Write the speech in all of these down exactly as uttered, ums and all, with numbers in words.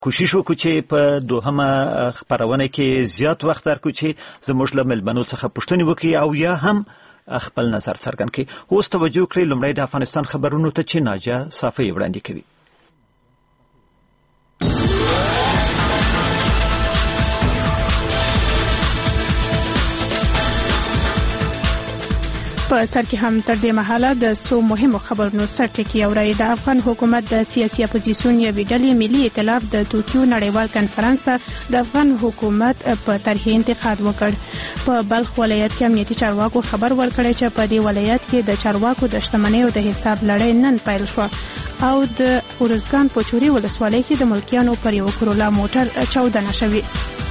کوشش وکړو چې په دوهمه خبرونه کې زیات وخت درکړو چې زموږ له ملمنو څخه پوښتنې وکړي او یا هم خپل نظر څرګند کړي. اوس توجه کړئ لومړی د افغانستان خبرونو ته چې ناجیه صافی وړاندې کوي. په سر کې هم تر دې مهاله د څو مهمو خبرونو سرټکی اوري. د افغان حکومت د سیاسي اپوزیسیون یوې ډلې ملي ائتلاف د توکیو نړیوال کنفرانس ته د افغان حکومت په طرح انتقاد وکړ. په بلخ ولایت کې امنیتي چارواکو خبر ورکړی چې په دې ولایت کې د چارواکو د شتمنیو د حساب لړۍ نن پیل شو او د ارزګان په چوري ولسوالۍ کې د ملکیانو پر یو کرولا موټر چاودنه شوې.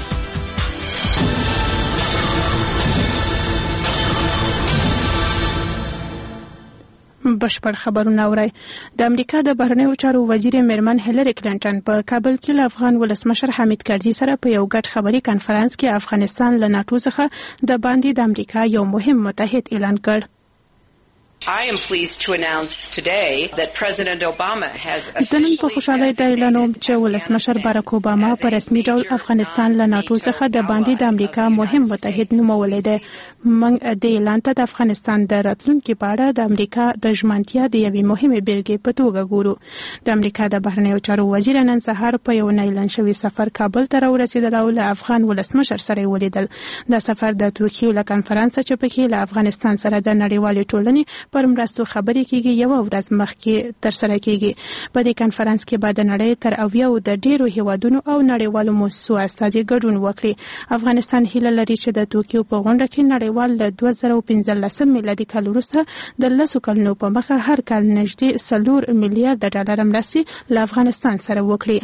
بشپړ خبرونه اورئ. د امریکا د بهرنیو چارو وزیر میرمن هیلری کلینټن په کابل کې له افغان ولسمشر حمید کرزي سره په یو ګډ خبري کانفرنس کې افغانستان له ناتو څخه د باندې د امریکا یو مهم متحد اعلان کړ. I am pleased to announce today that President Obama has officially په خوشاله د اعلانوم چې ولسمشر باراک اوباما په رسمي ډول افغانستان له ناتو څخه د باندې د امریکا مهم متحد نومولی دی. موږ د اعلان ته د افغانستان د راتلونکي په اړه د امریکا د ژمنتیا د یوې مهمې بیلګې په توګه ګورو. د امریکا د بهرنیو چارو وزیر نن سهار په یو نه اعلان شوي سفر کابل ته راورسېدل او له افغان ولسمشر سره یې ولیدل. دا سفر د توکیو له کنفرانس چې پکې له افغانستان سره د نړیوالې ټولنې پر مرستو خبرې کېږي یو ورځ مخکې ترسره کېږي. په دې کنفرانس کې به د نړۍ تر اویاو د ډیرو هیوادونو او نړیوالو مؤسسو استازي ګډون وکړي. افغانستان هیله لري چې د توکیو په غونډه کې نړیوال له دوه زره پنځلسم میلادي کال وروسته د لسو کلونو په مخه هر کال نږدې څلور میلیارډ ډالر مرستې له افغانستان سره وکړي.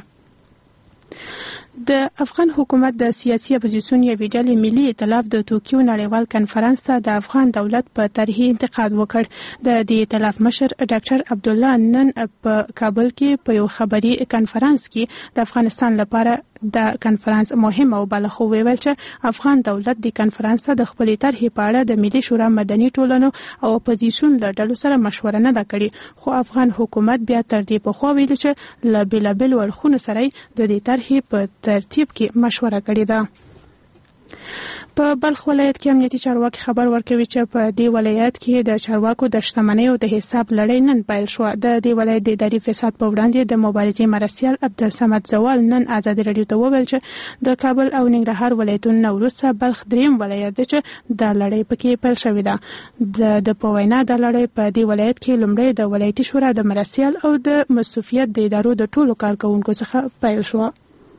د افغان حکومت د سیاسي اپوزیسیون یوې ډلې ملي ائتلاف د توکیو نړیوال کنفرانس ته د افغان دولت په طرح انتقاد وکړ. د دې ائتلاف مشر ډاکټر عبدالله نن په کابل کې په یو خبري کنفرانس کې د افغانستان لپاره د کنفرانس مهم او بل خو ویل چې افغان دولت د کنفرانس ته د خپلې طرحې په اړه د ملي شورا مدني ټولنو او اپوزیسیون له ډلو سره مشوره نه ده کړې، خو افغان حکومت بیا تر دې پخوا ویل چې له بېلابېلو اړخونو سره د دې طرحې په ترتیب کې مشوره کړې ده. په بلخ ولایت کې امنیتي چارواکي خبر ورکوي چې په دې ولایت کې د چارواکو د شتمنیو د حساب لړۍ نن پیل شو. د دې ولایت د اداري فساد په وړاندې د مبارزې مرستیال عبدالصمد زوال نن ازادي راډیو ته وویل چې د کابل او ننګرهار ولایتونو نه وروسته بلخ دریم ولایت دی چې د لړۍ پکې پیل شوې ده. د په وینا د لړۍ په دې ولایت کې لومړی د ولایتي شورا د مرستیال او د مصروفیت د ادارو د ټولو کارکوونکو څخه پیل شو.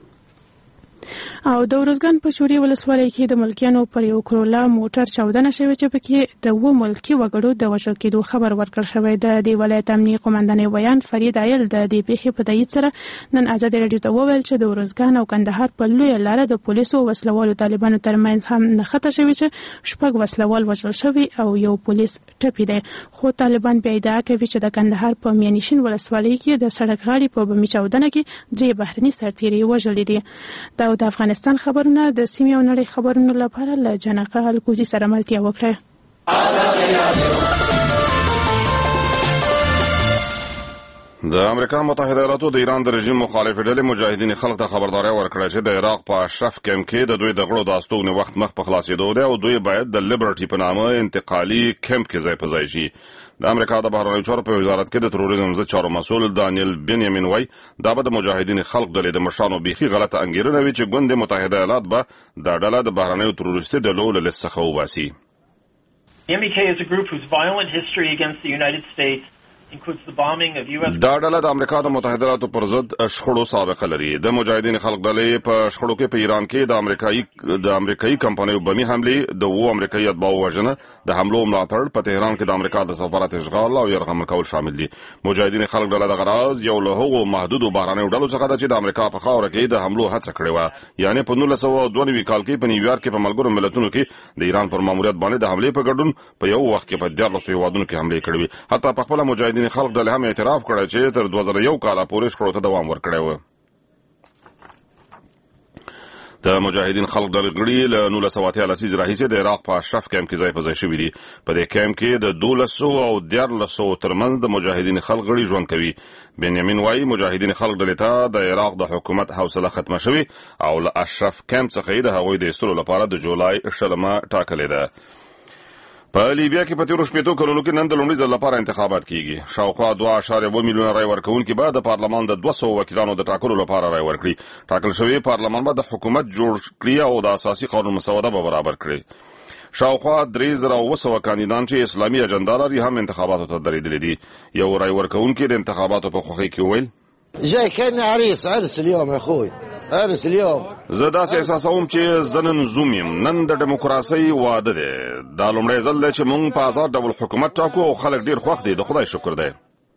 او د ارزګان په چوري ولسوالۍ کې د ملکیانو پر یو کرولا موټر چاودنه شوې چې پکې د اووه ملکي وګړو د وژل کېدو خبر ورکړل شوی. د دې ولایت امني قومندانې ویان فرید عیل د دې پیښې په تایید سره نن ازادي راډیو ته وویل چې د ارزګان او کندهار په لویه لاره د پولیسو او وسلوالو طالبانو ترمنځ هم نښته شوې چې شپږ وسلوال وژل شوي او یو پولیس ټپي دی، خو طالبان بیا ادعا کوي چې د کندهار په میانشین ولسوالۍ کې د سړک غاړې په بمي چاودنه کې درې بهرني سرتیري وژلي دي. دا د افغانستان خبرونه د سیمې او نړۍ خبرونو لپاره له جنقه الکوزي سره ملتیا وکړه. د امریکا متحده ایالاتو د ایران د رژیم مخالف ډلې مجاهدین خلق ته خبرداري ورکړه چې د عراق په اشرف کیمپ کې د دوی د غړو د استوګنې وخت مخ په خلاصېدو دی او دوی باید د لیبرټي په نامه انتقالي کیمپ کې ځای په ځای شي. د امریکا د بهرنیو چارو په وزارت کې د تروریزم ضد چارو مسؤل دانیل بنیامین وای دا به د مجاهدین خلق ډلې د مشرانو بیخي غلطه انګیرنه وي چې ګوند متحده ایالات به دا ډله د بهرنیو تروریستي ډلو له لیست څخه وباسي. The M E K is a group whose violent history against the United States includes the bombing of U S دا ډله د امریکا د متحده ایالاتو پر ضد شخړو سابقه لري. د مجاهدین خلق ډلې په شخړو کې په ایران کې د امریکایي د امریکایي کمپنیو بمي حملې د وو امریکایي اتباعو وژنه د حملو ملاتړ په تهران کې د امریکا د سفارت اشغال او یرغمل کول شامل دي. مجاهدین خلق ډله د غراض یو له هغو محدودو بهرنیو ډلو څخه ده چې د امریکا په خاوره کې د حملو هڅه کړې وه، یعنی په نولس سوه دوه نوي کال کې په نیویارک کې په ملګرو ملتونو کې د ایران پر ماموریت باندې د حملې په ګډون په یو وخت کې په دیارلسو هیوادونو کې حملې کړې وې. حتی په خپله مجاهدین خلق ډله هم اعتراف کړی چې تر دوه زره یو کاله پورې شخړو ته دوام ورکړی و. د مجاهدین خلق ډلې غړي له نولس سوه اتیا لسیزې راهیسې د عراق په اشرف کیمپ کې ځای په ځای شوي دي. په دې کیمپ کې د دولس سوه او دیارلس سوه ترمنځ د مجاهدین خلق غړي ژوند کوي. بنیامین وایي مجاهدین خلق ډلې ته د عراق د حکومت حوصله ختمه شوې او له اشرف کیمپ څخه یې د هغوی د ایستلو لپاره د جولای شلمه ټاکلې ده. په لیبیا کې په تیرو شپېتو کلونو کې نن د لومړي ځل لپاره انتخابات کیږي. شاوخوا دوه اعشاریه اووه میلیونه رای ورکوونکي به د پارلمان د دوه سوه وکیلانو د ټاکلو لپاره رای ورکړي. ټاکل شوی پارلمان به د حکومت جوړ کړي او د اساسي قانون مسوده به برابر کړي. شاوخوا درې زره اووه سوه کاندیدان چې اسلامي اجنډا لري هم انتخاباتو ته درېدلي دي. یو رای ورکوونکي د انتخاباتو په خوښۍ کې وویل جاي كأني عريس عرس اليوم يا اخوي عرس اليوم. زه داسې احساسوم چې زه نن زوم یم. نن د ډیموکراسۍ واده دی. دا لومړی ځل دی چې موږ په آزاد ډول حکومت ټاکو او خلک ډیر خوښ دي. د خدای شکر دی.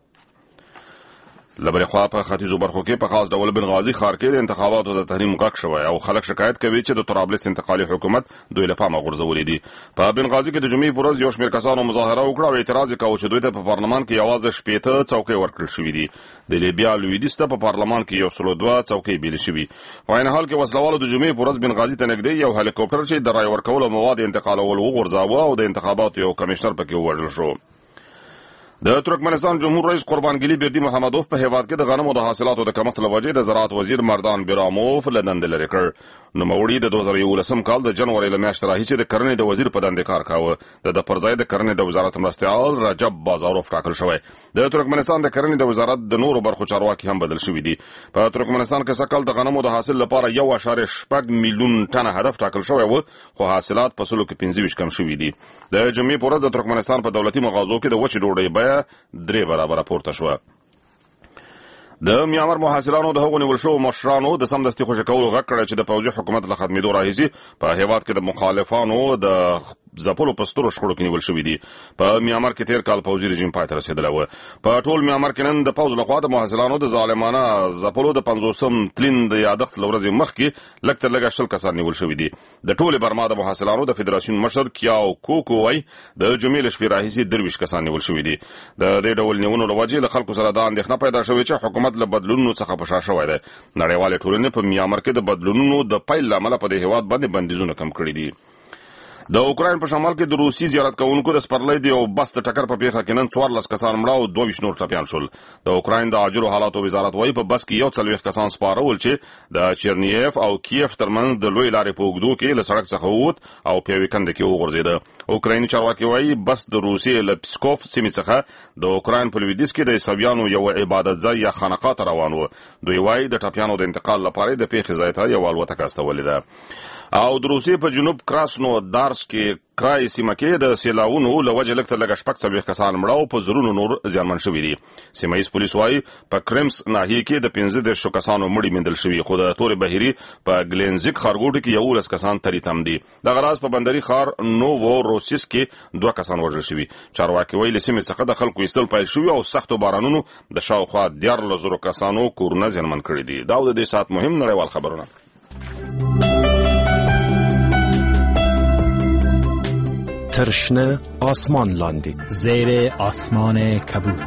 له بلې خوا په ختیځو برخو کې په خاص ډول بنغازي ښار کې د انتخاباتو د تحریم غږ شوی او خلک شکایت کوي چې د طرابلس انتقالي حکومت دوی له پامه غورځولي دي. په بنغازي کې د جمعې په ورځ یو شمېر کسانو مظاهره وکړه او اعتراض یې کاوه چې دوی ته په پارلمان کې یوازې شپېته څوکۍ ورکړل شوي دي. د لیبیا لویدیځ ته په پارلمان کې یو سلو دوه څوکۍ بیلې شوي. په عین حال کې وسلوالو د جمعې په ورځ بنغازي ته نږدې یو هلیکوپټر چې د رای ورکولو مواد انتقالول وغورځاوه او د انتخاباتو یو کمیشنر پکې ووژل شو. د ترکمنستان جمهور رئیس قربانګلی بردی محمدوف په هیواد کې د غنمو د حاصلاتو د کمښت له وجې د زراعت وزیر مردان بیراموف له دندې لرې کړ. نوموړي د دوه زره یولسم کال د جنوري له میاشتې راهیسې د کرنې د وزیر په دندې کار کاوه. د ده پر ځای د کرنې د وزارت مرستیال رجب بازاروف ټاکل شوی. د ترکمنستان د کرنې د وزارت د نورو برخو چارواکي هم بدل شوي دي. په ترکمنستان کې سږ کال د غنمو د حاصل لپاره یو اعشاریه شپږ میلیون ټنه هدف ټاکل شوی و خو حاصلات په سلو کې پنځه ویشت کم شوي دي. د جمعې په ورځ د ترکمنستان په دولتي مغازو کې د وچې ډوډۍ بیه درې برابره پورته شوه. د میانمار محاصرانو د هغو نیول شوو مشرانو د سمدستي خوشي کولو غږ کړی چې د پوځي حکومت له ختمېدو راهیسې په هیواد کې د مخالفانو د ځپلو په سترو شخړو کې نیول شوي دي. په میانمار کې تیر کال پوځي رژیم پای ته رسېدلی و. په ټول میانمار کې نن د پوځ لخوا د محاصرانو د ظالمانه ځپلو د پنځوسم تلین د یادښت له ورځې مخکې لږ تر لږه شل کسان نیول شوي دي. د ټولې برما د محاصرانو د فدراسیون مشر کیاو کوکو وایي د جمعې له شپې راهیسې درویشت کسان نیول شوي دي. د دې ډول نیونو له وجې له خلکو سره دا اندېښنه پیدا شوې چې حکومت له بدلونونو څخه په شا شوی دی. نړیوالې ټولنې په میانمار کې د بدلونونو د پیل له امله په دې هېواد باندې بندیزونه کم کړي دي. د اوکراین په شمال کې د روسي زیارت کوونکو د سپرلۍ د یو بس د ټکر په پیښه کې نن څوارلس کسان مړه او دوه ویشت نور ټپیان شول. د اوکراین د عاجلو حالاتو وزارت وایي په بس کې یو څلوېښت کسان سپاره ول چې د چرنیف او کیف ترمنځ د لوی لارې په اوږدو کې له سړک څخه ووت او په یوې کندې کې وغورځېده. اوکرایني چارواکي وایي بس د روسیې له پسکوف سیمې څخه د اوکراین په لویدیځ کې د عیسویانو یوه عبادت ځای یا خانقاه ته روان و. دوی وایي د ټپیانو د انتقال لپاره د پیښې ځای ته یوه الوتکه استولې ده. او د روسیې په جنوب کراسنو دارس کې کرای سیمه کې د سیلاوونو له وجې لږ تر لږه شپږ څلوېښت کسان مړه او په زرونو نور زیانمن شوي دي. سیمه ییز پولیس وایي په کرمس ناحیې کې د پنځه دېرشو کسانو مړي موندل شوي خو د تورې بهیري په ګلینزیک ښارګوټي کې یولس کسان تري تم دي. دغه راز په بندري ښار نوو روسیس کې دوه کسان وژل شوي. چارواکي وایي له سیمې څخه د خلکو ایستل پیل شوي او سختو بارانونو د شاوخوا دیارلس زرو کسانو کورونه زیانمن کړي دي. دا د دې ساعت مهم نړیوال خبرونه. ترشنه آسمان لاندی زیر آسمان کبود.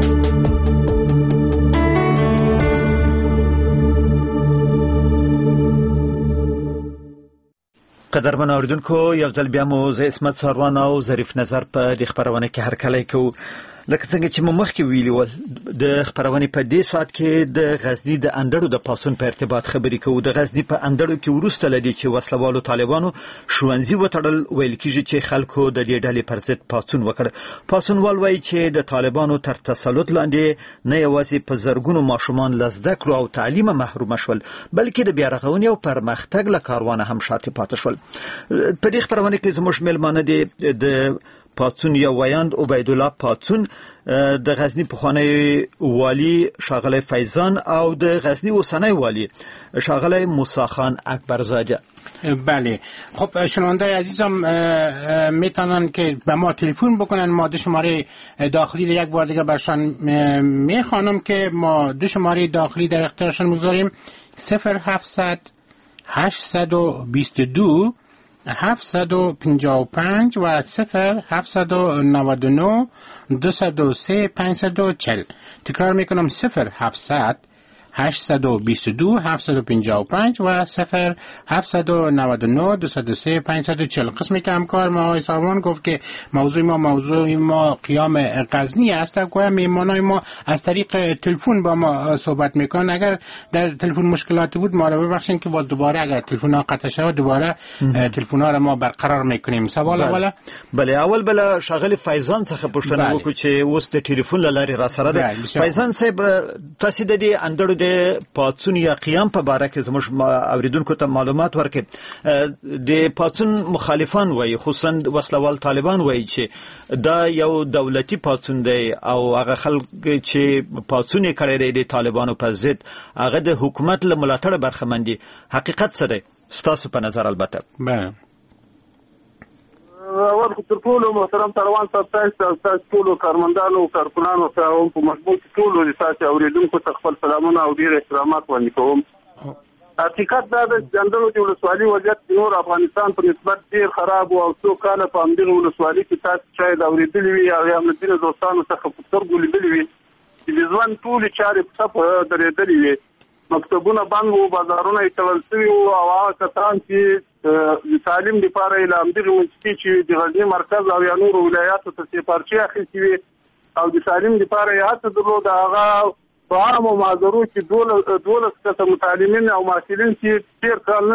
قدرمن اوریدونکو یو ځل بیا مو زه اسمت ساروان او ظریف نظر په دې خبرونه کې هرکلی کوو. لکه څنګه چې مو مخکې ویلي ول د خبرونې په دې ساعت کې د غزني د اندړو د پاڅون په ارتباط خبرې کوو. د غزني په اندړو کې وروسته له دې چې وسلوالو طالبانو ښوونځي وتړل ویل کېږي چې خلکو د دې ډلې پر ضد پاڅون وکړ. پاڅونوال وایي چې د طالبانو تر تسلط لاندې نه یوازې په زرګونو ماشومان له زده کړو او تعلیمه محروم شول بلکې د بیارغونې او پرمختګ له کاروانه هم شاته پاتې شول. په دې خبرونه کې زموږ مېلمانه دي د پاڅون یا ویاند عبید الله پاڅون، د غزنی پخوانی والی شاغلی فیضان او د غزنی اوسنی والی شاغلی موسی خان اکبرزاده. بله، خب شنونده عزیزم میتونن که به ما تلفن بکنن. ما دو شماره داخلی یک بار دیگه برشان میخوانم که ما دو شماره داخلی در اختیارشان میگذاریم: صفر هفتصد هشتصد و بیست و دو هفتصد و پنجاه و پنج و صفر هفتصد و نود و نه دویست و سه پانصد و چهل. تکرار میکنم: صفر هفتصد هشت دو دو هفت پنج پنج و صفر هفت نه نه دو صفر سه پنج چهار صفر. قسمی که همکار ما آقای سارمان گفت که موضوع ما موضوع ما قیام غزنی است. گویا میهمانای ما از طریق تلفن با ما صحبت میکنن. اگر در تلفن مشکلاتی بود ما رو ببخشین که باز دوباره اگر تلفن ها قطع شود دوباره تلفن ها رو ما برقرار میکنیم. سوال اول بله اول بل شاغل فیضان څخه پوښتنه وکړو چې اوس د ټلیفون لاري را سره ده. فیضان صاحب تاسو د دې اندړو د پاتون یا قیام په باره کې زموږ اوریدونکو ته معلومات ورکړي. د پاتون مخالفان وایي خصوصا وسلوال طالبان وایي چې دا یو دولتي پاتون دی او هغه خلک چې پاتون یې کړی دی د طالبانو په ضد هغه د حکومت له ملاتړ برخمن دي. حقیقت څه دی ستاسو په نظر؟ البته بله اول خو تر ټولو محترم طالبان صاحب تاسو تاسو ټولو کارمندانو او کارکونانو ته هم په مضبوط ټولو د تاسو اوریدونکو ته خپل سلامونه او ډیر احترامات وړاندې کوم. حقیقت دا د جندرو د ولسوالۍ وضعیت نور افغانستان په نسبت ډیر خراب او څو کاله په همدغه ولسوالۍ کې تاسو شاید اوریدلي وي او یا مدینه دوستانو څخه په سترګو لیدلي وي چې د ځوان ټولې چارې په صفه درېدلې وي. مکتبونه بند وو، بازارونه یې تړل شوي وو او هغه کسان چې د تعلیم لپاره یې له همدغې منطقې چې د غزني مرکز او یا نورو ولایاتو ته سفارچې اخیستې وي او د تعلیم لپاره یې هڅه درلوده هغه په عامو معذرو چې دولس کسه متعلمین او محصلین چې تېر کال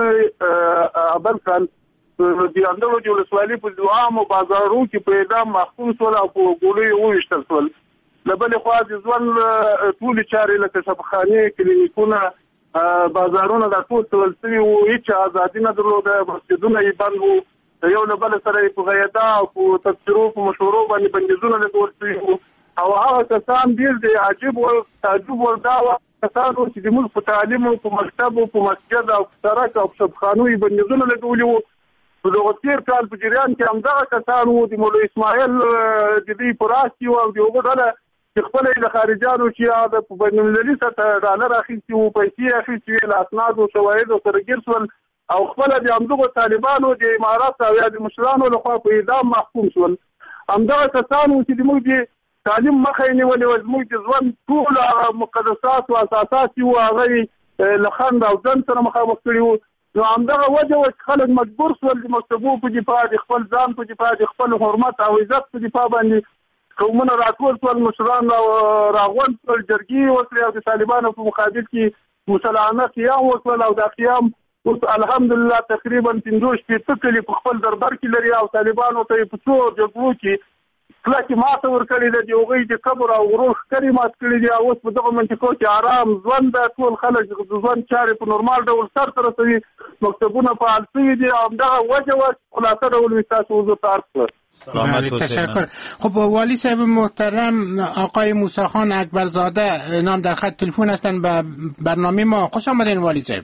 نه بل کال د اندړو د ولسوالۍ په عامو بازارو کې په اعدام محکوم شول او په ګولیو وویشتل شول. له بلې خوا د ژوند ټولې چارې لکه شفاخانې، کلینیکونه، بازارونه دا ټول تړل شوي وو، هېڅ ازادي نه درلوده، مسجدونه یې بند وو، د یو له بله سره یې په غیدا او په تبصرو په مشورو باندې بندیزونه لګول شوي وو. او هغه کسان ډېر د عجیب او تعجب ور دا کسان وو چې د موږ په تعلیم او په مکتب او په مسجد او په سړک او په شفاخانو یې بندیزونه لګولي وو. په دغه تېر کال په جریان کې همدغه کسان وو د مولوي اسماعیل د دوی په راس کې وو او د هغو ډله چې خپله یې له خارجانو چې د په بین المللي سطحه ډالر اخیستي وو، پیسې اخیستي وې، له اسنادو شواهدو سره ګیر شول او خپله د همدغو طالبانو د امارات او یا د مشرانو لخوا په اعدام محکوم شول. همدغه کسان وو چې زموږ د تعلیم مخه یې نیولې وه، زموږ د ژوند ټول مقدسات او اساسات چې وو هغه یې له خنډ او ځنډ سره مخامخ کړي وو. نو همدغه وجه وه چې خلک مجبور شول د مکتبو په دفاع، د خپل ځان په دفاع، د خپل حرمت او عزت په دفاع باندې قومونه راټول شول، مشران راغونډ شول، جرګې وکړې او د طالبانو په مقابل کې مسلحانه قیام وکړل او دا قیام اوس الحمدلله تقریبا پنځوس شپېته کلي په خپل دربر کې لري او طالبانو ته یې په څو جګړو کې کلکې ماته ورکړې ده، د هغوی د قبر او غرور ښکرې مات کړي دي او اوس په دغه منطقو کې آرام ژوند ده. ټول خلک د ژوند چارې په نورمال ډول سرته رسوي، مکتبونه فعال شوي دي او همدغه وجه وه خلاصه ډول وي ستاسو حضور ته عرض کړه. بله تشکر. خب والی صاحب محترم آقای موسی خان اکبرزاده نام در خط تلفن هستند به برنامه ما. خوش آمدین والی صاحب.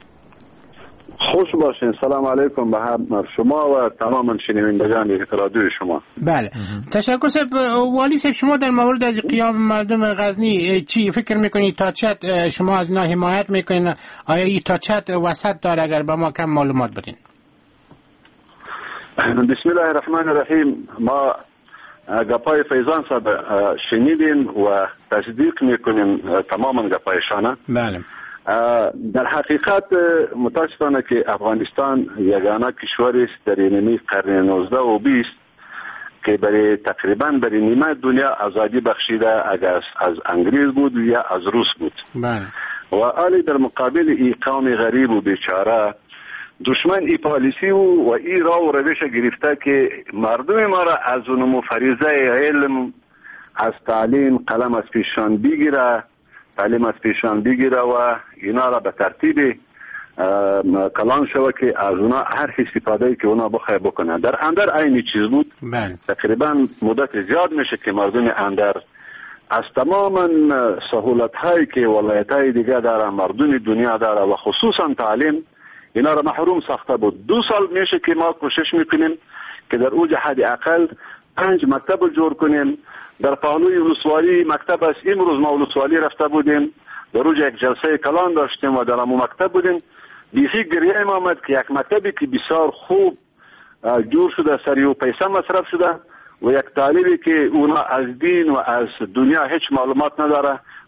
خوش باشین. سلام علیکم به هم شما و تمام شنوندگان رادیو شما. بله تشکر صاحب. والی صاحب شما در مورد از قیام مردم غزنی چی فکر میکنید؟ تا چت شما از اینا حمایت میکنید؟ آیا این تا چت وسط داره؟ اگر به ما کم معلومات بدین. بسم الله الرحمن الرحیم. ما گپای فیضان صاحب شنیدیم و تصدیق میکنیم تماما گپایشانه. بله. در حقیقت متاسفانه که افغانستان یگانه کشوری است در نیمه قرن نوزده و بیست که برای تقریبا برای نیمه دنیا آزادی بخشیده، اگر از انگلیس بود یا از روس بود. بله. و آلی در مقابل این قوم غریب و بیچاره دشمن ای پالیسی و و ای راه و روش گرفته که مردم ما را از اونمو فریضه علم، از تعلیم قلم از پیشان بگیره، تعلیم از پیشان بگیره و اینا را به ترتیب کلان شوه که از اونا هر استفاده که اونا بخواه بکنه. در اندر اینی چیز بود. بله. تقریبا مدت زیاد میشه که مردم اندر از تماما سهولت هایی که ولایت های دیگه داره، مردم دنیا داره و خصوصا تعلیم، اینا را محروم ساخته بود. دو سال میشه که ما کوشش میکنیم که در اوج حد اقل پنج مکتب جور کنیم. در پهلوی ولسوالی مکتب است. امروز ما ولسوالی رفته بودیم، در اوج یک جلسه کلان داشتیم و در همون مکتب بودیم. بیخی گریه ما آمد که یک مکتبی که بسیار خوب جور شده، سری و پیسه مصرف شده و یک طالبی که اونا از دین و از دنیا هیچ معلومات نداره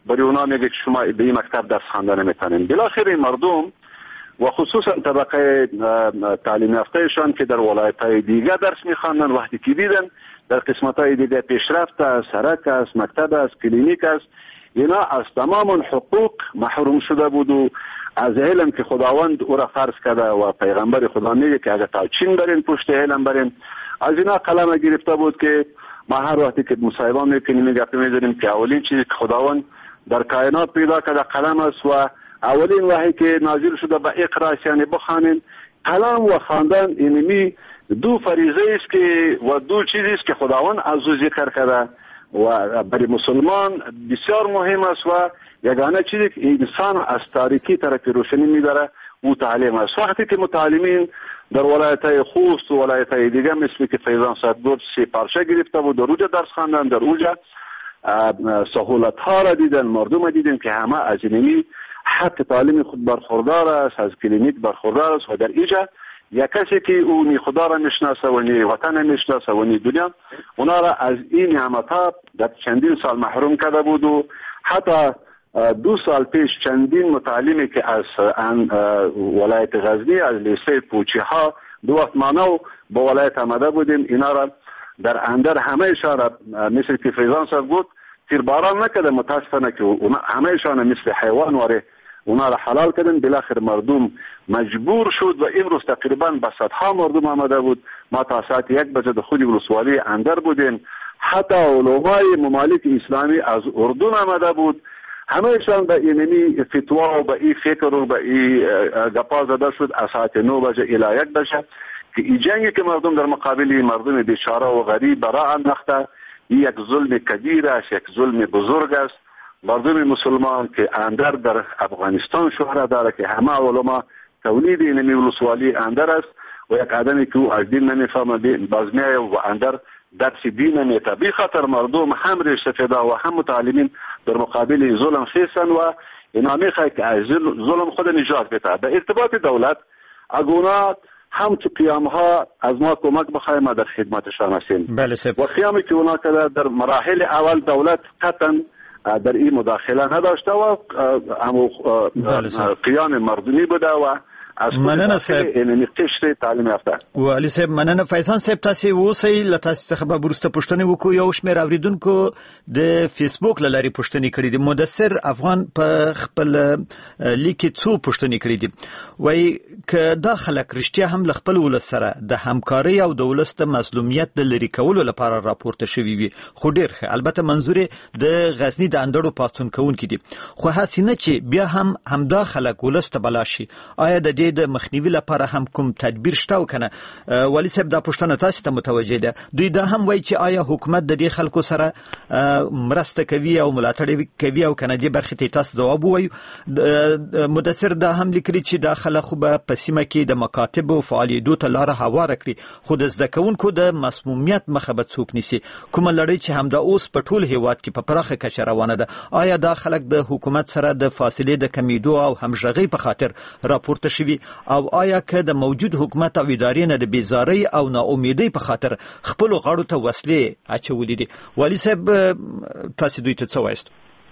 برای اونا میگه که شما به این مکتب درس خواندن نمیتونین. بالاخره مردم و خصوصا طبقه تعلیم یافتهشان که در ولایت‌های دیگه درس میخواندن، وقتی که دیدن در قسمت‌های دیگه پیشرفت است، سرک است، مکتب است، کلینیک است، اینا از تمام حقوق محروم شده بود و از علم که خداوند او را فرض کرده و پیغمبر خدا میگه که اگر تا چین برین پشت علم برین، از اینا قلم گرفته بود که ما هر وقتی که مصاحبه میکنیم میگه میذاریم که اولین چیزی که خداوند در کائنات پیدا کرده قلم است و اولین وحی که نازل شده به اقرا یعنی بخوانین. قلم و خواندن اینمی دو فریضه است که و دو چیزی است که خداوند از او ذکر کرده و برای مسلمان بسیار مهم است و یگانه چیزی که انسان از تاریکی طرف روشنی میبره او تعلیم است. وقتی که متعلمین در ولایت‌های خوست و ولایت‌های دیگه مثل که فیضان صاحب گفت سه پارچه گرفته بود، در اونجا درس خواندن، در اونجا سهولت ها را دیدن، مردم دیدن که همه از اینمی حق تعلیم خود برخوردار است، از کلینیک برخوردار است و در اینجا یک کسی که اونی خدا را میشناسه و نی وطن میشناسه و نی دنیا اونا را از این نعمت‌ها در چندین سال محروم کرده بود و حتی دو سال پیش چندین متعلمی که از ولایت غزنی از لیسه پوچی ها دو وقت مانو با ولایت آمده بودیم، اینا را در اندر همه اشاره مثل که فیضان صاحب گفت تیرباران نکده، متاسفانه که همه اشاره مثل حیوان واره اونا را حلال کردن. بالاخره مردم مجبور شد و امروز تقریبا به صدها مردم آمده بود. ما تا ساعت یک بجه در خود ولسوالی اندر بودیم، حتی علمای ممالک اسلامی از اردن آمده بود، همهشان به اینمی فتوا و به این فکر و به این گپا زده شد از ساعت نه بجه الی یک بجه که این جنگی که مردم در مقابل مردم بیچاره و غریب برای انداخته یک ظلم کبیر است، یک ظلم بزرگ است. مردم مسلمان که اندر در افغانستان شهرت داره که همه علما تولید اینمی ولسوالی اندر است و یک آدمی که او از دین نمیفهمه باز میایه و اندر درس دین نمیته. بی خاطر مردم هم ریش سفیده و هم متعلمین در مقابل ظلم خیستن و اینا میخواه که از ظلم خود نجات بده. در ارتباط دولت اگونا هم تو قیام ها از ما کمک بخواهیم ما در خدمتشان هستیم. بله سب. و قیامی که اونا کرده در مراحل اول دولت قطعا در این مداخله نداشته و همو قیام مردمی بوده و مننه صاحب اینمی قشر تعلیم یافته. ولی صاحب مننه. فیضان صاحب تاسو اوسئ لتاسو څخه به ورسته پوښتنه وکړو. یو شمېر اوریدونکو د فیسبوک له لارې پوښتنې کړې دي. مدثر افغان په خپل لیک کې څو پوښتنې کړې دي. وایي که دا خلک رښتیا هم له خپل ولس سره د همکارۍ او د ولس د مظلومیت د لرې کولو لپاره راپورته شوي وي، خو ډېر ښه. البته منظور د غزني د اندړو پاڅون کوونکي دي، خو هسې نه چې بیا هم همدا خلک ولس ته بلا شي. آیا د د مخنیوي لپاره هم کوم تدبیر شته او کنه؟ ولی صاحب دا پوښتنه تاسو ته متوجه ده. دوی دا هم وایي چې آیا حکومت د دې خلکو سره مرسته کوي او ملاتړ کوي او کنه؟ دې برخې ته تاسو ځواب وایو. مدثر دا هم لیکلي چې دا خلک خو په سیمه کې د مکاتب او فعالیتونو ته لار هواره کړي، خو د زده کوونکو د مسمومیت مخه به څوک نیسي. کومه لړۍ چې همدا اوس په ټول هیواد کې په پراخه کچه روانه ده، آیا دا خلک د حکومت سره د فاصلې د کمیدو او همغږۍ په خاطر راپورته شوي او آیا که د موجود حکومت او ادارې نه د بیزارۍ او ناامیدۍ په خاطر خپل غاړو ته وسلې اچولې دي؟ ولی صاحب تاسو دوی ته څه وایست؟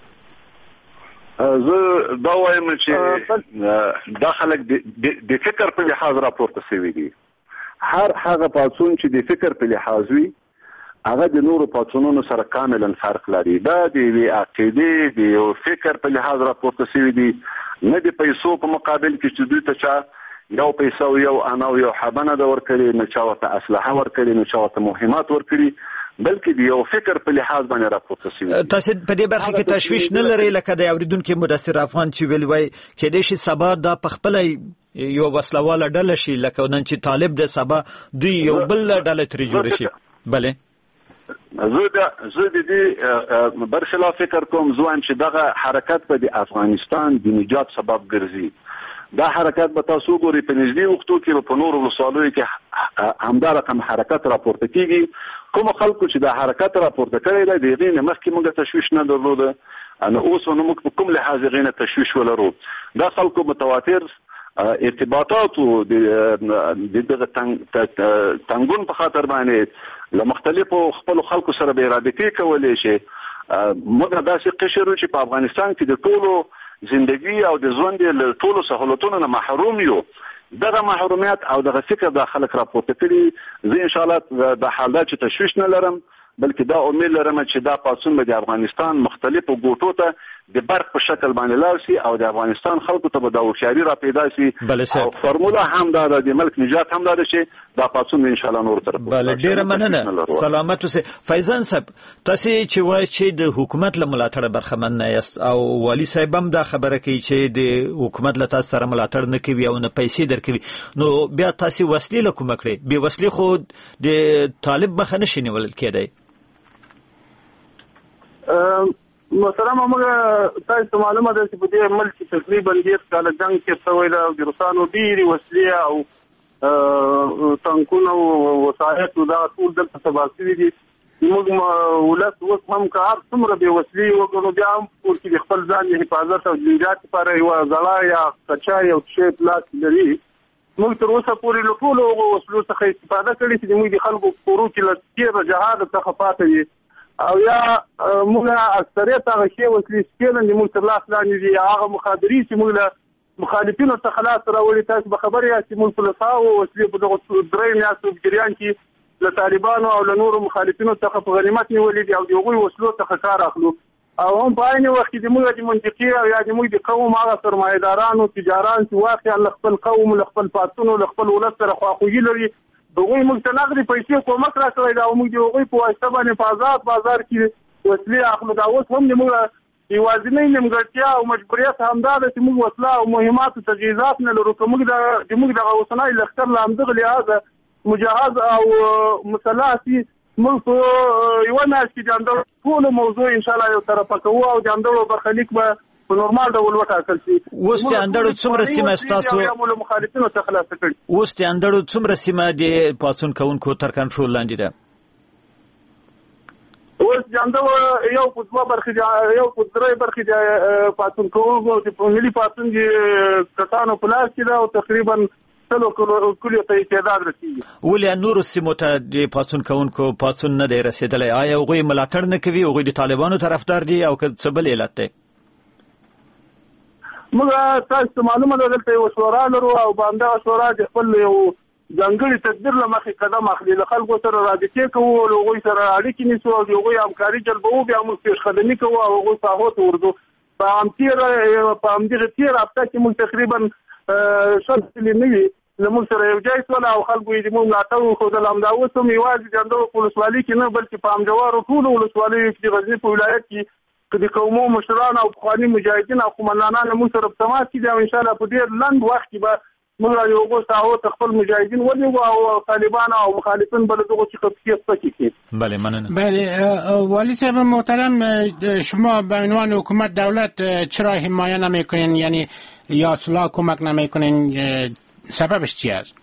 زه دا وایم چې دا خلک د فکر په لحاظ راپورته شوي دي. هر هغه پاڅون چې د فکر په لحاظ وي هغه د نورو پاڅونونو سره کاملا فرق لري. دا د عقیدې د فکر په لحاظ راپورته شوي دي، نه د پیسو په مقابل کې چې دوی ته چا یو پیسو یو انا او یو حبنه د ورکړي، نه چا ورته اسلحه ورکړي، نه چا ورته مهمات ورکړي، بلکې د یو فکر په لحاظ باندې راپورته شوي. تاسو په دې برخه کې تشویش نه لرئ لکه د اوریدونکو مدثر افغان چې ویل وای کېدای شي سبا دا په خپل یو وسلواله ډله شي لکه نن چې طالب د سبا دوی یو بل ډله ترې جوړ شي؟ بله زه د زه د دې برخلاف فکر کوم. زه وایم چې دغه حرکت په د افغانستان د نجات سبب ګرځي. دا حرکت به تاسو ګورئ په نږدې وختو کې په نورو ولسوالیو کې همدا رقم حرکت راپورته کیږي. کوم خلکو چې دا حرکت راپورته کړی دی د هغې نه مخکې موږ تشویش نه درلوده، نو اوس نو موږ په کوم لحاظ هغې نه تشویش ولرو. دا خلکو متواتر ارتباطاتو د دغه تنګون په خاطر باندې له مختلفو خپلو خلکو سره به رابطې کولی شي موږ داسې قشر چې په افغانستان کې د ټولو زندگی او د ژوند له ټولو سہولتونو نه محروم یو. دغه محرومیت او دغه فکر د خلک راپورته کړي. زه ان شاء الله د حالات چې تشویش نه لرم، بلکې دا امید لرم چې دا پاڅون به د افغانستان مختلفو ګوټو ته د برق په شکل باندې لاړ شي او د افغانستان خلکو ته به د هوښیاري را پیدا شي او فرموله هم دا د ملک نجات هم دا چې دا پاڅون ان شاء الله نور تر بله ډیره مننه. سلامت اوسئ. فیضان صاحب، تاسو چې وایي چې د حکومت له ملاتړ برخمن نه یاست او والي صاحب هم دا خبره کوي چې د حکومت له تاسو سره ملاتړ نه کوي او نه پیسې درکوي، نو بیا تاسو وسلې له کومه کړئ؟ بې وسلې خو د طالب مخه نشي نیول کېدی. محترم موږ تاسو معلومه ده چې په دې ملک کې تقریبا ډېر کاله جنګ کې شوی دی او د روسانو ډېرې وسلې او ټانکونه او وسایط دا ټول دلته تباه شوي دي. موږ ولس اوس هم که هر څومره بې وسلې وګڼو بیا هم کور کې د خپل ځان د حفاظت او نجات لپاره یوه زړه یا کچا یو شی په لاس لري. موږ تر اوسه پورې له ټولو هغو وسلو څخه استفاده کړې چې زموږ د خلکو کورو کې له تېره جهاد څخه پاتې دي او یا موږ اکثریت هغه شی وسلې سپېلن دي موږ تر لاس لاندې دي. هغه مخابرې چې موږ له مخالفینو څخه لاس راوړي، تاسو به خبر یاست چې موږ په لساوو وسلې په دغه درې میاشتو په جریان کې له طالبانو او له نورو مخالفینو څخه په غنیمت نیولې دي او د هغوی وسلو څخه کار اخلو او هم په عین وخت کې زموږ د منطقي او یا زموږ د قوم هغه سرمایه‌دارانو تجاران چې واقعا له خپل قوم له خپل پاڅون له خپل ولس سره خواخوږي لري، هغوی موږ ته نغدي پیسې کومک راکوي دا موږ د هغوی په واسطه باندې په آزاد بازار کې وسلې اخلو. دا اوس هم زموږ یوازینۍ نیمګړتیا او مجبوریت همدا ده چې موږ وسله او مهمات او تجهیزات نه لرو. که موږ د موږ دغه اوسنی لښکر له همدغه لحاظه مجهز او مسلح سي، موږ په یوه میاشت کې د همدغه ټولو موضوع انشاءالله یو طرفه کوو او د همدغه برخلیک به په نورمال ډول وټاکل شي. اوس د اندړو څومره سیمه ستاسو مخالفینو څخه خلاصه کړي؟ اوس د اندړو څومره سیمه د پاڅون کوونکو تر کنټرول لاندې ده؟ اوس د اندړو یو په دوه برخې یو په درې برخې د پاڅون کوونکو د ملي پاڅون د کسانو په لاس کې ده او تقریبا سلو کلي ته تعداد رسیږي. ولې نورو سیمو ته د پاڅون کوونکو پاڅون نه دی رسېدلی؟ آیا هغوی ملاتړ نه کوي؟ هغوی د طالبانو طرفدار دي او که څه بل علت دی؟ موږ تاسو معلومه ده دلته یو شورا لرو او په همدغه شورا د خپل یو ځانګړي تدبیر له مخې قدم اخلي، له خلکو سره رابطې کوو، له هغوی سره اړیکې نیسو او د هغوی همکاري جلبوو، بیا موږ پېشقدمي کوو او هغوی ساحو ته ورځو. په همتېره په همدغه تېره هفته کې موږ تقریبا شل سلې نوي له موږ سره یو ځای شول او خلکو یې زموږ ملاتړ وښودل. همدا اوس هم یوازې د همدغه په ولسوالۍ کې نه بلکې په همجوارو ټولو ولسوالیو کې د غزني په ولایت کې د قومو مشران او پخواني مجاهدین او قومندانان موږ سره په تماس کې دي او انشاءالله په ډېر لنډ وخت کې به موږ د هغو ساحو ته خپل مجاهدین ولېږو او طالبان او مخالفین به له دغو څخه پکې سپکې کړي. بله مننه. بله والی صاحب محترم، شما به عنوان حکومت دولت چرا حمایه نمیکنین، یعنی یا صلاح کمک نمیکنین؟ سببش چی است؟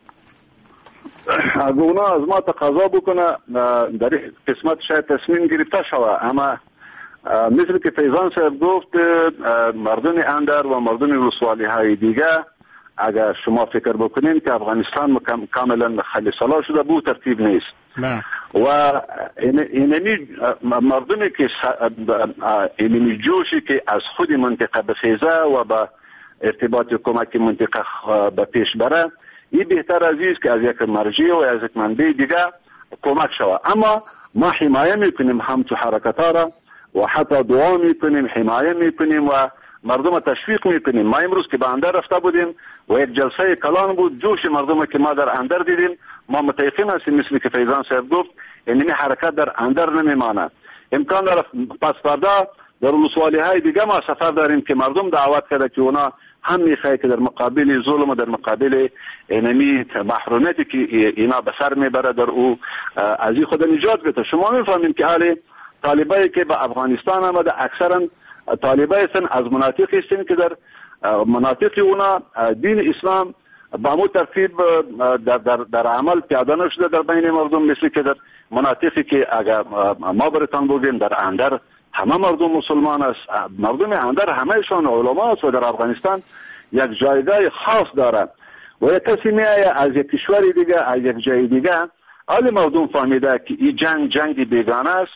از اونا از ما تقاضا بکنه در این قسمت شاید تصمیم گرفته شوه، اما مثل که فیضان صاحب گفت مردم اندر و مردم ولسوالی های دیگه اگر شما فکر بکنین که افغانستان کاملا خالی سالا شده بو ترتیب نیست و اینمی مردمی که اینمی جوشی که از خود منطقه بخیزه و با ارتباط کمک منطقه به پیش بره، این بهتر از است که از یک مرجع و از یک منبع دیگه کمک شود. اما ما حمایه میکنیم هم تو حرکت ها را و حتی دعا میکنیم، حمایه میکنیم و مردم تشویق میکنیم. ما امروز که به اندر رفته بودیم و یک جلسه کلان بود، جوش مردم که ما در اندر دیدیم، ما متیقن هستیم مثل که فیضان صاحب گفت این حرکت در اندر نمیمانه. امکان داره پس فردا در ولسوالی های دیگه ما سفر داریم که مردم دعوت کرده که اونا هم میخواه که در مقابل ظلم و در مقابل اینمی محرومیتی که اینا به سر میبره در او از این خود نجات بده. شما میفهمین که حال طالبایی که به افغانستان آمده اکثرا طالبای هستن از مناطقی هستن که در مناطقی اونا دین اسلام با مو ترتیب در, در, در عمل پیاده نشده در بین مردم، مثل که در مناطقی که اگر ما برتان بودیم در اندر همه مردم مسلمان است. مردم اندر همهشان علما است و در افغانستان یک جایگاه خاص دارد و یک کسی میآید از یک کشور دیگه از یک جای دیگه، آل مردم فهمیده که این جنگ جنگ بیگانه است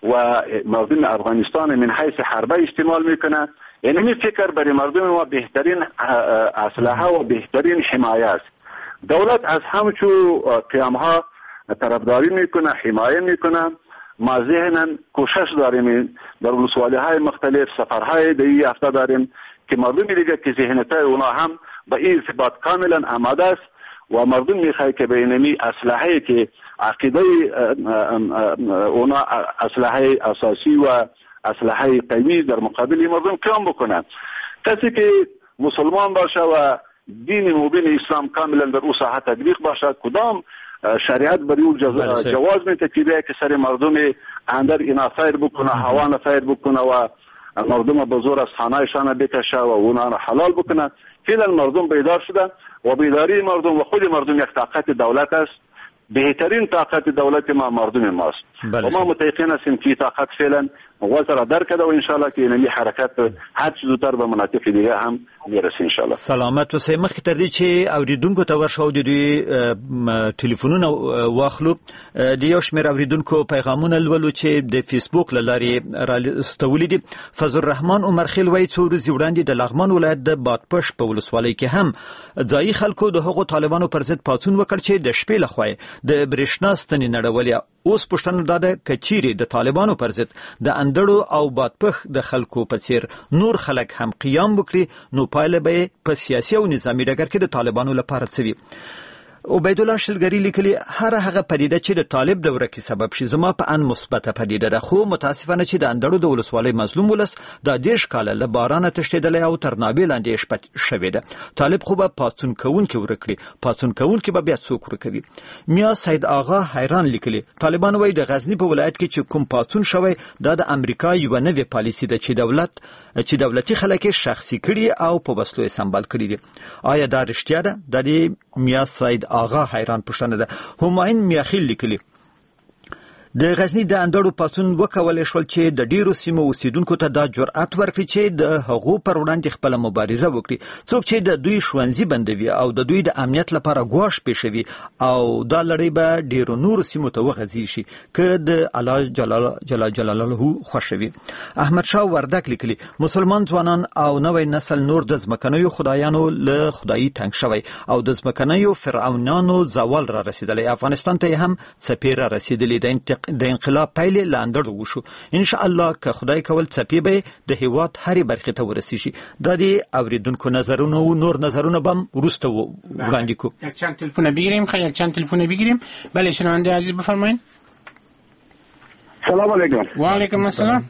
و مردم افغانستان من حیث حربه استعمال میکنه. یعنی می فکر برای مردم ما بهترین اسلحه و بهترین حمایه است. دولت از همچو قیام ها طرفداری میکنه، حمایه میکنه. ما ذهناً کوشش داریم در ولسوالی های مختلف، سفرهای دیگه هفته داریم که مردم دیگه که ذهنیت اونا هم به این ارتباط کاملا آماده است و مردم میخواد که به اینمی اسلحه‌ای که عقیده اونا اسلحه اساسی و اسلحه قوی در مقابل مردم قیام بکنند. کسی که مسلمان باشه و دین مبین اسلام کاملا در او ساحه تطبیق باشه، کدام شریعت برای او جواز میده که سر مردم اندر اینا فایر بکنه، هوا فایر بکنه و مردم به زور از خانهشان بکشه و اونا حلال بکنه. فعلا مردم بیدار شده و بیداری مردم و خود مردم یک طاقت دولت است. بهترین طاقت دولت ما مردم ماست و ما متيقن هستیم که طاقت فعلا وزر درکده و انشالله که این حرکت هر چه زودتر به مناطق دیگه هم میرسه انشالله. سلامت اوسئ. مخکې تر دې چې اوریدونکو ته ورشو د دوی ټلیفونونه واخلو، د یو شمېر اوریدونکو پیغامونه لولو چې د فیسبوک له لارې راستولي دي. فضل الرحمن عمرخیل وایي څو ورځې وړاندې د لغمان ولایت د بادپش په ولسوالۍ کې هم ځایي خلکو د هغو طالبانو پر ضد پاڅون وکړ چې د شپې لخوا د برېښنا ستنې نړولې. اوس پوښتنه دا ده که چیرې د طالبانو پر ضد د اندړو او بادپخ د خلکو په څیر نور خلک هم قیام وکړي، نو پایله به په سیاسي او نظامي ډګر کې د طالبانو لپاره څه وي؟ عبید الله شلګری لیکلي هر هغه پدیده چې د طالب دوره کې سبب شي زما په ان مثبته پدیده ده، خو متاسفانه چې د اندړو د ولسوالۍ مظلوم ولس د دیش کاله له بارانه تښتېدلی او تر نابې لاندې شپه شوې ده. طالب خو به پاڅون کوونکي ورکړي، پاڅون کوونکي به بیا څوک ورکوي؟ میا سید آغا حیران لیکلي طالبان وایي د غزنی په ولایت کې چې کوم پاڅون شوی دا د امریکا یوه نوې پالیسي ده چې دولت چې دولتي خلک شخصي کړي او په وسلو سمبال کړي دي. آیا دا رښتیا ده؟ د میا سید آغا حیران پوښتنه ده. همایون میاخیل لیکلي د غزنی د اندړو پاڅون وکولای شول چې د ډیرو سیمو اوسیدونکو ته دا جرأت ورکړي چې د هغو پر وړاندې خپل مبارزه وکړي، څوک چې د دوی ښوونځي بندوي او د دوی د امنیت لپاره ګواښ پیښوي او دا لړۍ به ډیرو نورو سیمو ته وغځي شي که د الله جلال جلال جلاله خوښوي. احمد شاه وردک لیکلي مسلمان ځوانان او نوی نسل نور د ځمکنیو خدایانو له خدایي تنګ شوی او د ځمکنیو فرعونانو زوال را رسیدلی. افغانستان ته هم څپې را رسیدلې د د انقلاب پایلې لاندړ وشو. ان شاء الله که خدای کول څپې به د هیواد هرې برخې ته ورسیږي. دا د اوریدونکو نظرونه او نور نظرونه بم وروسته وړاندې کو. یک چند تلفن بگیریم خیلی یک چند تلفن بگیریم. بله شنونده عزیز بفرمایید. سلام علیکم. و علیکم السلام.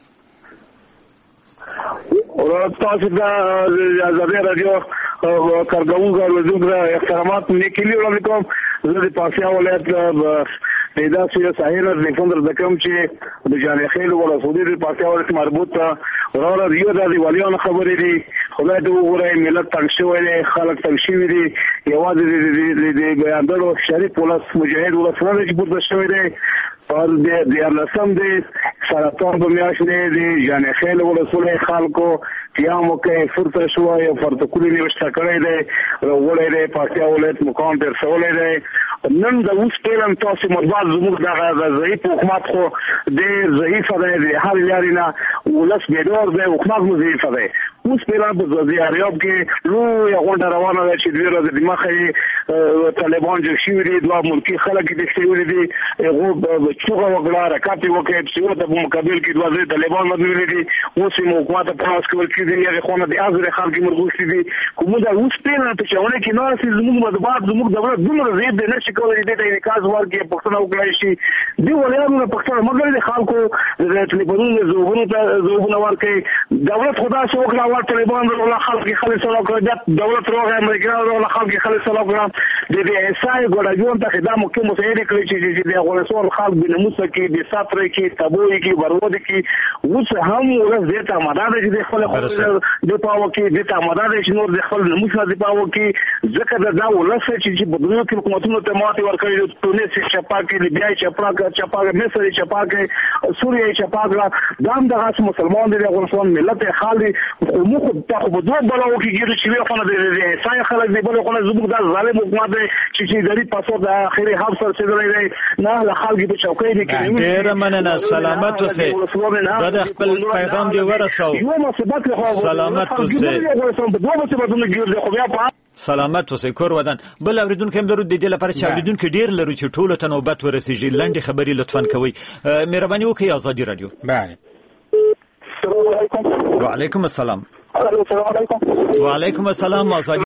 اور تاسو د ازادي رادیو کارګونکو ورزوګه احترامات نیکلی ولیکم. زه د پاسیا ولایت پیدا شوی ساحل لیکم در دکم چې د جان خیل ولا سعودي د پاسیا ولایت مربوط وراره ریو د دیوالیان خبرې دي. خدای دې وګورئ ملت تنګ شوی دی، خلک تنګ شوي دي. یوازې د بیاندړو شریف ولس مجاهد ولسونه چې پورته شوی دی پر د دیارلسم د سرطان په میاشت د جان خیل ولسونه خلکو قیام وکړي، فرصت شو او پروتوکول نیوشته کړی دی، وړی دی پاسیا ولایت مقام تر سوالې دی. نن د اوس پیلم تاسو مرباط زموږ د ضعیف حکومت خو د ضعیف دی، د هر لارې نه ولس بیدار دی، حکومت مو ضعیف دی. اوس پیلم په زیاریاب کې لویه غونډه روانه ده چې دوی ورځې د مخې طالبان جوړ شوي دي، دوه ملکي خلک یې تښتولي دي، هغو چوغه وکړه، حرکات یې وکړې، چې ورته په مقابل کې دوه ځایه طالبان ودرولي دي. اوس یې حکومت ته پاس کول چې دي هغې خوا نه د ازرې خلک یې مرغوښتي دي. که موږ اوس پیلم په چاونه کې ناست زموږ مطبوعات زموږ دولت دومره ضعیف دی، نشي کولی دې ته انعکاس ورکړي، پوښتنه وکړای شي. دې ولیانو نه پوښتنه مه کوئ، د خلکو د ټلیفونونو ځوابونو ته ځوابونه ورکړئ. دولت خو داسې وکړه اول طالبان راغله خلک یې خلک سره وکړه، بیا دولت راغی امریکایان راغله خلک یې خلک سره وکړه. د دې احصایې ګوډاګیون ته خدام کې مسایرې کړې چې د افغانستان خلک بېناموسه کړي، بېساتره کړي، تباه یې کړي، برباد یې کړي. اوس هم ولس دې ته آماده دی چې د خپل دفاع وکړي، دې ته آماده دی چې نور د خپل ناموس نه دفاع وکړي. ځکه دا ولسه چې په دنیا کې حکومتونو ته ماته ورکړي تونس چپاکي لیبیا چپاکي چپاکي مصر چپاکي سوریه چپاکي دا هم دغه مسلمان دي افغانستان ملت خالي مخ ته په دوه بلاو کې ګیرو چې خو نه دي سای خلک دی بل خو نه زموږ د ظالم حکومت چې چې دری پاسو د اخري حبس سره څه نه له خلک په چوکۍ دي کې ډیر مننه سلامت اوسه دا خپل پیغام دی ورساو سلامت اوسه سلامت اوسه کور ودان بل اوریدونکو هم درود دی لپاره چې اوریدونکو ډیر لرو چې ټولو ته نوبت ورسیږي لنډي خبري لطفا کوي مهرباني وکړئ آزادي رادیو بله وعلیکم السلام وعلیکم السلام آزادی